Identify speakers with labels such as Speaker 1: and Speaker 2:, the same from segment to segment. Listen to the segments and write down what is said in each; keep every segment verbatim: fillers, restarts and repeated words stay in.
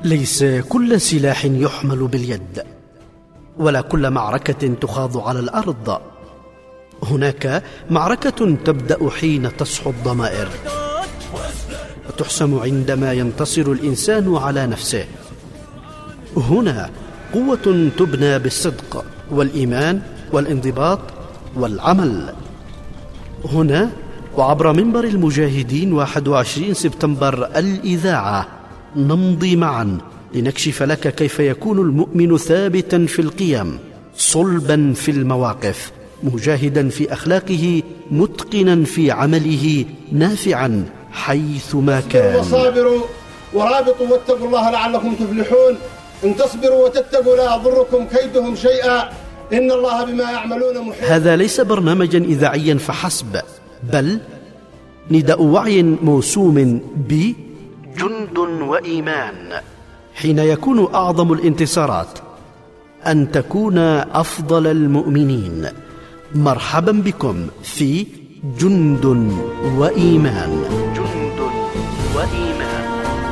Speaker 1: ليس كل سلاح يحمل باليد، ولا كل معركة تخاض على الأرض. هناك معركة تبدأ حين تصحو الضمائر، وتحسم عندما ينتصر الإنسان على نفسه. هنا قوة تبنى بالصدق والإيمان والانضباط والعمل. هنا وعبر منبر المجاهدين واحد وعشرين سبتمبر الإذاعة نمضي معا لنكشف لك كيف يكون المؤمن ثابتا في القيم، صلبا في المواقف، مجاهدا في أخلاقه، متقنا في عمله، نافعا حيثما كان.
Speaker 2: وصابروا ورابطوا واتقوا الله لعلكم تفلحون. إن تصبروا وتتقوا لا يضركم كيدهم شيئا إن الله بما يعملون محيط.
Speaker 1: هذا ليس برنامجا إذاعيا فحسب، بل نداء وعي موسوم بجند وإيمان. حين يكون أعظم الانتصارات أن تكون أفضل المؤمنين. مرحبا بكم في جند وإيمان. جند وإيمان.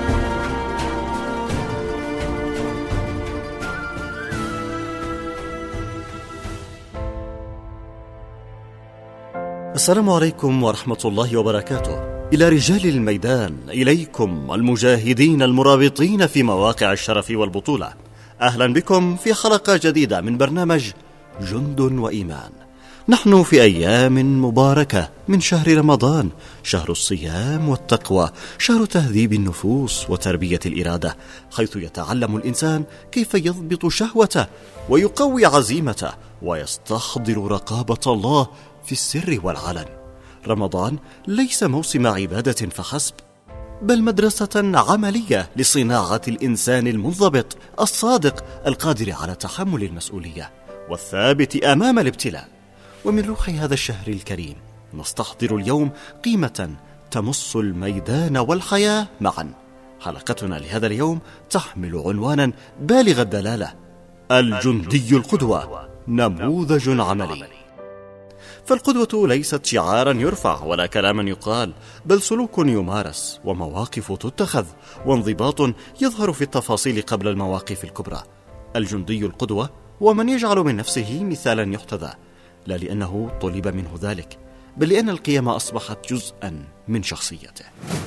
Speaker 3: السلام عليكم ورحمة الله وبركاته. إلى رجال الميدان، إليكم المجاهدين المرابطين في مواقع الشرف والبطولة، أهلا بكم في حلقة جديدة من برنامج جند وإيمان. نحن في أيام مباركة من شهر رمضان، شهر الصيام والتقوى، شهر تهذيب النفوس وتربية الإرادة، حيث يتعلم الإنسان كيف يضبط شهوته ويقوي عزيمته ويستحضر رقابة الله في السر والعلن. رمضان ليس موسم عبادة فحسب، بل مدرسة عملية لصناعة الإنسان المنضبط الصادق القادر على تحمل المسؤولية والثابت أمام الابتلاء. ومن روح هذا الشهر الكريم نستحضر اليوم قيمة تمس الميدان والحياة معا. حلقتنا لهذا اليوم تحمل عنوانا بالغ الدلالة: الجندي القدوة، نموذج عملي. فالقدوة ليست شعارا يرفع ولا كلاما يقال، بل سلوك يمارس ومواقف تتخذ وانضباط يظهر في التفاصيل قبل المواقف الكبرى. الجندي القدوة ومن يجعل من نفسه مثالا يحتذى، لا لأنه طلب منه ذلك، بل لأن القيم أصبحت جزءا من شخصيته.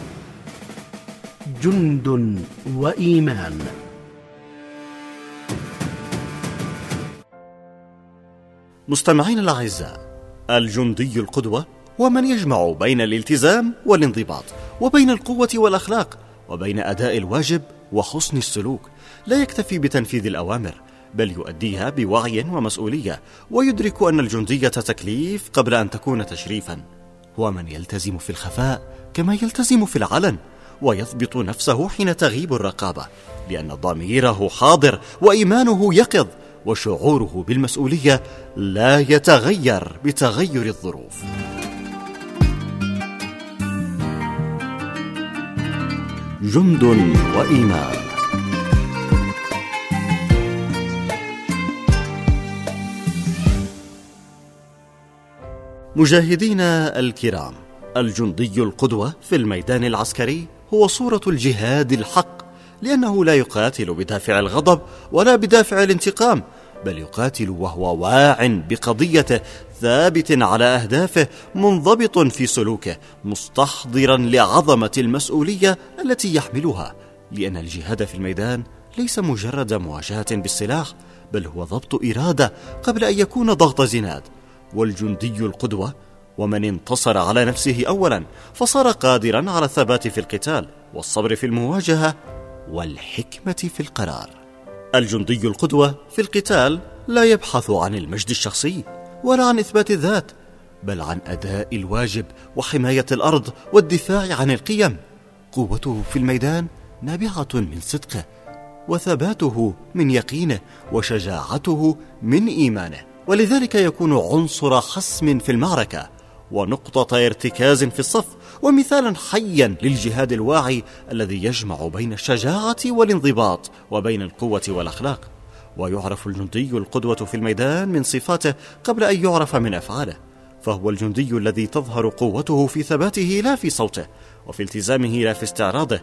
Speaker 1: جند وإيمان.
Speaker 3: مستمعين الأعزاء، الجندي القدوة ومن يجمع بين الالتزام والانضباط، وبين القوة والأخلاق، وبين أداء الواجب وحسن السلوك. لا يكتفي بتنفيذ الأوامر، بل يؤديها بوعي ومسؤولية، ويدرك أن الجندية تكليف قبل أن تكون تشريفا. هو من يلتزم في الخفاء كما يلتزم في العلن، ويضبط نفسه حين تغيب الرقابة، لأن ضميره حاضر وإيمانه يقظ، وشعوره بالمسؤولية لا يتغير بتغير الظروف. جند وإيمان. مجاهدينا الكرام، الجندي القدوة في الميدان العسكري هو صورة الجهاد الحق، لأنه لا يقاتل بدافع الغضب ولا بدافع الانتقام، بل يقاتل وهو واع بقضيته، ثابت على أهدافه، منضبط في سلوكه، مستحضرا لعظمة المسؤولية التي يحملها. لأن الجهاد في الميدان ليس مجرد مواجهة بالسلاح، بل هو ضبط إرادة قبل أن يكون ضغط زناد. والجندي القدوة ومن انتصر على نفسه أولا، فصار قادرا على الثبات في القتال والصبر في المواجهة والحكمة في القرار. الجندي القدوة في القتال لا يبحث عن المجد الشخصي ولا عن إثبات الذات، بل عن أداء الواجب وحماية الأرض والدفاع عن القيم. قوته في الميدان نابعة من صدقه، وثباته من يقينه، وشجاعته من إيمانه، ولذلك يكون عنصر حسم في المعركة، ونقطة ارتكاز في الصف، ومثالا حيا للجهاد الواعي الذي يجمع بين الشجاعة والانضباط وبين القوة والأخلاق. ويعرف الجندي القدوة في الميدان من صفاته قبل أن يعرف من أفعاله، فهو الجندي الذي تظهر قوته في ثباته لا في صوته، وفي التزامه لا في استعراضه،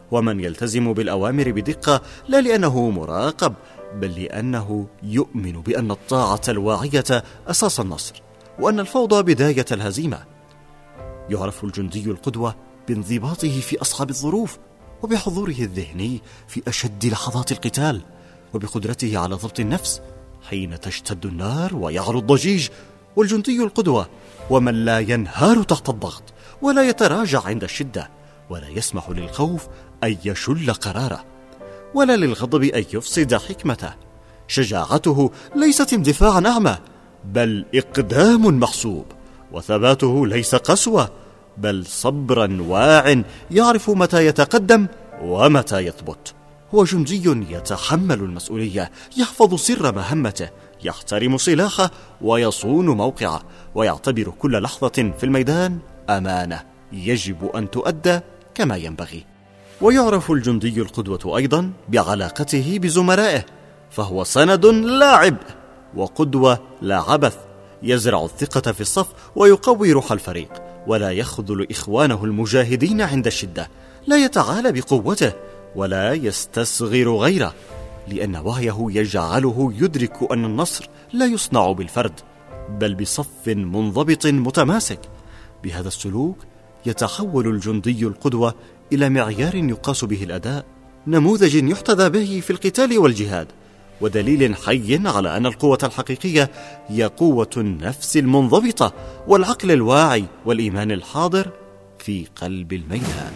Speaker 3: ومن يلتزم بالأوامر بدقة لا لأنه مراقب، بل لأنه يؤمن بأن الطاعة الواعية أساس النصر، وأن الفوضى بداية الهزيمة. يعرف الجندي القدوة بانضباطه في أصعب الظروف، وبحضوره الذهني في أشد لحظات القتال، وبقدرته على ضبط النفس حين تشتد النار ويعلو الضجيج. والجندي القدوة ومن لا ينهار تحت الضغط، ولا يتراجع عند الشدة، ولا يسمح للخوف أن يشل قراره، ولا للغضب أن يفسد حكمته. شجاعته ليست اندفاعا أعمى، بل إقدام محسوب، وثباته ليس قسوة، بل صبرا واع يعرف متى يتقدم ومتى يثبت. هو جندي يتحمل المسؤولية، يحفظ سر مهمته، يحترم سلاحه ويصون موقعه، ويعتبر كل لحظة في الميدان أمانة يجب أن تؤدى كما ينبغي. ويعرف الجندي القدوة أيضا بعلاقته بزملائه، فهو سند لا عبء، وقدوة لا عبث، يزرع الثقة في الصف ويقوي روح الفريق، ولا يخذل إخوانه المجاهدين عند الشدة، لا يتعالى بقوته ولا يستصغر غيره، لأن وعيه يجعله يدرك أن النصر لا يصنع بالفرد، بل بصف منضبط متماسك. بهذا السلوك يتحول الجندي القدوة إلى معيار يقاس به الأداء، نموذج يحتذى به في القتال والجهاد، ودليل حي على أن القوة الحقيقية هي قوة النفس المنضبطة والعقل الواعي والإيمان الحاضر في قلب الميدان.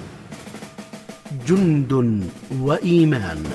Speaker 1: جند وإيمان.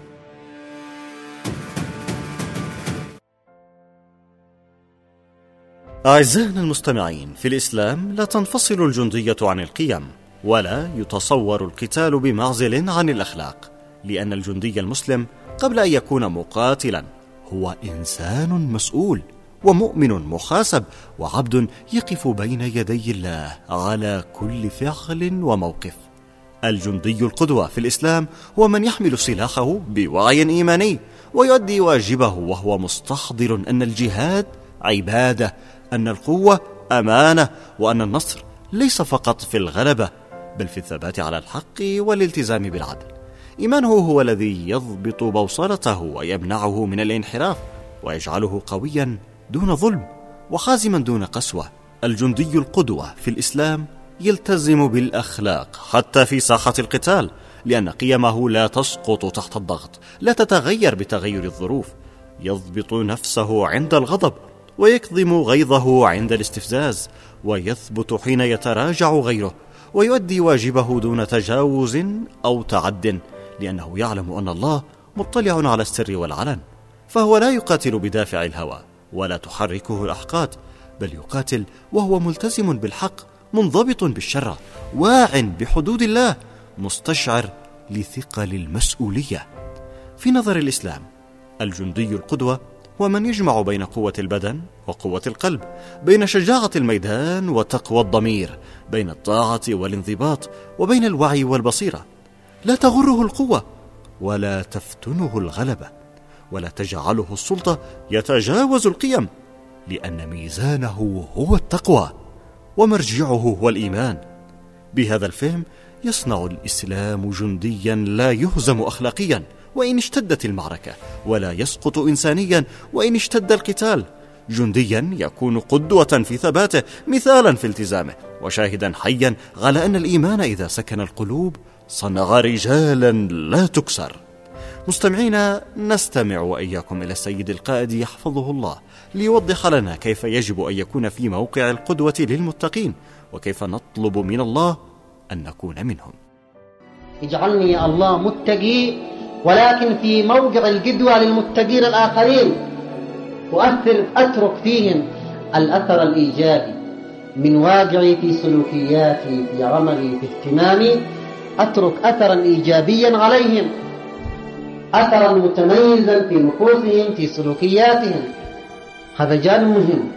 Speaker 3: أعزائنا المستمعين، في الإسلام لا تنفصل الجندية عن القيم، ولا يتصور القتال بمعزل عن الأخلاق، لأن الجندي المسلم قبل أن يكون مقاتلا هو إنسان مسؤول ومؤمن محاسب، وعبد يقف بين يدي الله على كل فعل وموقف. الجندي القدوة في الإسلام هو من يحمل سلاحه بوعي إيماني، ويؤدي واجبه وهو مستحضر أن الجهاد عبادة، أن القوة أمانة، وأن النصر ليس فقط في الغلبة بل في الثبات على الحق والالتزام بالعدل. إيمانه هو الذي يضبط بوصلته ويمنعه من الانحراف، ويجعله قويا دون ظلم وحازما دون قسوة. الجندي القدوة في الإسلام يلتزم بالأخلاق حتى في ساحة القتال، لأن قيمه لا تسقط تحت الضغط، لا تتغير بتغير الظروف. يضبط نفسه عند الغضب، ويكظم غيظه عند الاستفزاز، ويثبت حين يتراجع غيره، ويؤدي واجبه دون تجاوز أو تعد، لأنه يعلم أن الله مطلع على السر والعلن. فهو لا يقاتل بدافع الهوى، ولا تحركه الأحقاد، بل يقاتل وهو ملتزم بالحق، منضبط بالشرع، واع بحدود الله، مستشعر لثقل المسؤولية. في نظر الإسلام، الجندي القدوة هو من يجمع بين قوة البدن وقوة القلب، بين شجاعة الميدان وتقوى الضمير، بين الطاعة والانضباط، وبين الوعي والبصيرة. لا تغره القوة، ولا تفتنه الغلبة، ولا تجعله السلطة يتجاوز القيم، لأن ميزانه هو التقوى، ومرجعه هو الإيمان. بهذا الفهم يصنع الإسلام جنديا لا يهزم أخلاقيا وإن اشتدت المعركة، ولا يسقط إنسانيا وإن اشتد القتال. جنديا يكون قدوة في ثباته، مثالا في التزامه، وشاهدا حيا على أن الإيمان إذا سكن القلوب صنع رجالا لا تكسر. مستمعينا، نستمع وإياكم إلى السيد القائد يحفظه الله ليوضح لنا كيف يجب أن يكون في موقع القدوة للمتقين، وكيف نطلب من الله أن نكون منهم.
Speaker 4: اجعلني يا الله متقي، ولكن في موقع القدوة للمتقين الآخرين، وأثر أترك فيهم الأثر الإيجابي من واقعي في سلوكياتي، في عملي، في اهتمامي، أترك أثرا إيجابيا عليهم، أثرا متميزا في نفوسهم، في سلوكياتهم. هذا جانب مهم.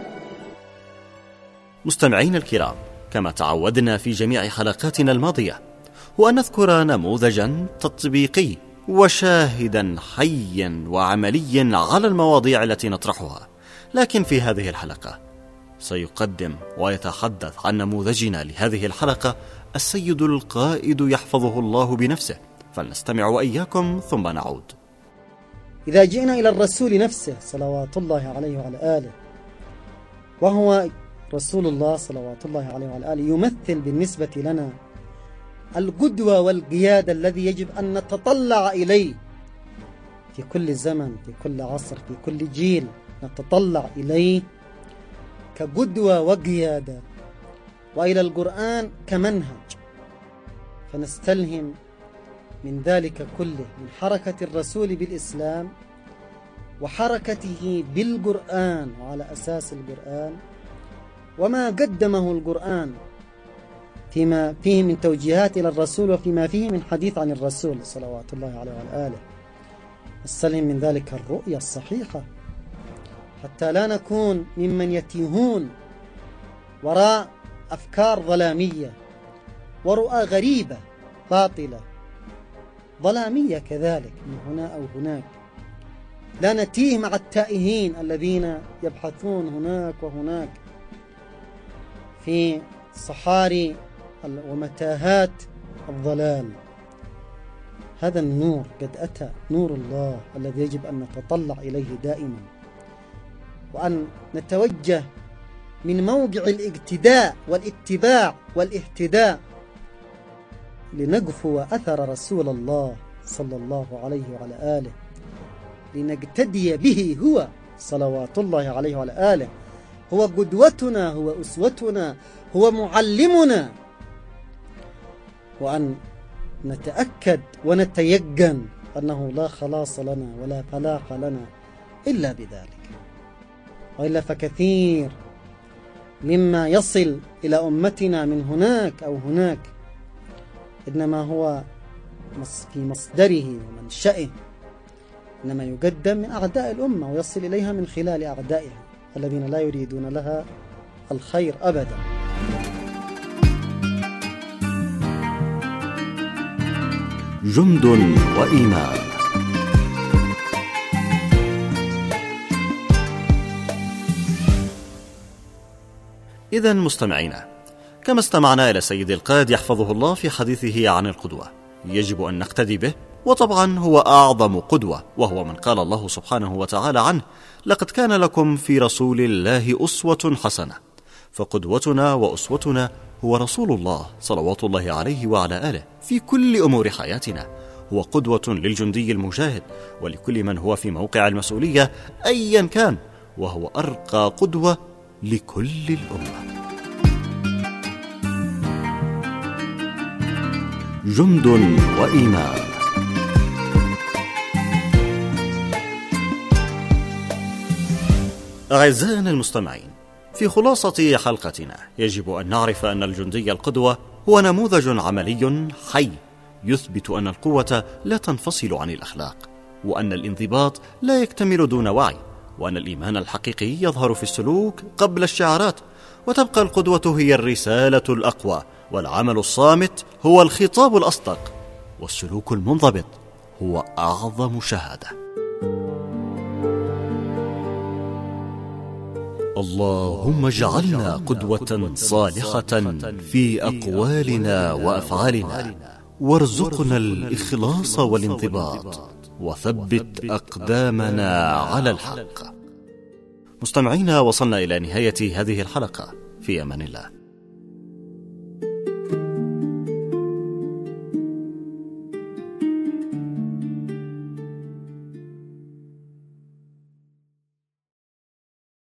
Speaker 3: مستمعين الكرام، كما تعودنا في جميع حلقاتنا الماضية، هو أن نذكر نموذجا تطبيقي وشاهدا حيا وعمليا على المواضيع التي نطرحها. لكن في هذه الحلقة سيقدم ويتحدث عن نموذجنا لهذه الحلقة السيد القائد يحفظه الله بنفسه، فلنستمع وإياكم ثم نعود.
Speaker 5: إذا جئنا إلى الرسول نفسه صلوات الله عليه وعلى آله، وهو رسول الله صلوات الله عليه وعلى آله، يمثل بالنسبة لنا القدوة والقيادة الذي يجب أن نتطلع إليه في كل زمن، في كل عصر، في كل جيل، نتطلع إليه كقدوة وقيادة، وإلى القرآن كمنهج، فنستلهم من ذلك كله، من حركة الرسول بالإسلام وحركته بالقرآن وعلى أساس القرآن، وما قدمه القرآن فيما فيه من توجيهات إلى الرسول وفيما فيه من حديث عن الرسول صلوات الله عليه وعلى آله. نستلهم من ذلك الرؤية الصحيحة حتى لا نكون ممن يتيهون وراء أفكار ظلامية ورؤى غريبة باطلة ظلامية كذلك من هنا أو هناك. لا نتيه مع التائهين الذين يبحثون هناك وهناك في صحاري ومتاهات الضلال. هذا النور قد أتى، نور الله الذي يجب أن نتطلع إليه دائما، وأن نتوجه من موقع الاقتداء والاتباع والاهتداء لنقفو أثر رسول الله صلى الله عليه وعلى آله، لنقتدي به هو صلوات الله عليه وعلى آله. هو قدوتنا، هو أسوتنا، هو معلمنا، وأن نتأكد ونتيقن أنه لا خلاص لنا ولا فلاح لنا إلا بذلك، وإلا فكثير مما يصل إلى أمتنا من هناك أو هناك إنما هو في مصدره ومنشأه، إنما يقدم من أعداء الأمة ويصل إليها من خلال أعدائها الذين لا يريدون لها الخير أبدا.
Speaker 3: جند وإيمان. إذن مستمعينا، كما استمعنا إلى سيد القائد يحفظه الله في حديثه عن القدوة، يجب أن نقتدي به، وطبعا هو أعظم قدوة، وهو من قال الله سبحانه وتعالى عنه: لقد كان لكم في رسول الله أسوة حسنة. فقدوتنا وأسوتنا هو رسول الله صلوات الله عليه وعلى آله في كل أمور حياتنا. هو قدوة للجندي المجاهد ولكل من هو في موقع المسؤولية أيا كان، وهو أرقى قدوة لكل الأمة. جند وإيمان. أعزائنا المستمعين، في خلاصة حلقتنا يجب أن نعرف أن الجندي القدوة هو نموذج عملي حي يثبت أن القوة لا تنفصل عن الأخلاق، وأن الانضباط لا يكتمل دون وعي، وأن الإيمان الحقيقي يظهر في السلوك قبل الشعارات، وتبقى القدوة هي الرسالة الأقوى، والعمل الصامت هو الخطاب الأصدق، والسلوك المنضبط هو أعظم شهادة. اللهم اجعلنا قدوة صالحة في أقوالنا وأفعالنا، وارزقنا الإخلاص والانضباط، وثبت أقدامنا على الحق. مستمعينا، وصلنا إلى نهاية هذه الحلقة، في أمان الله.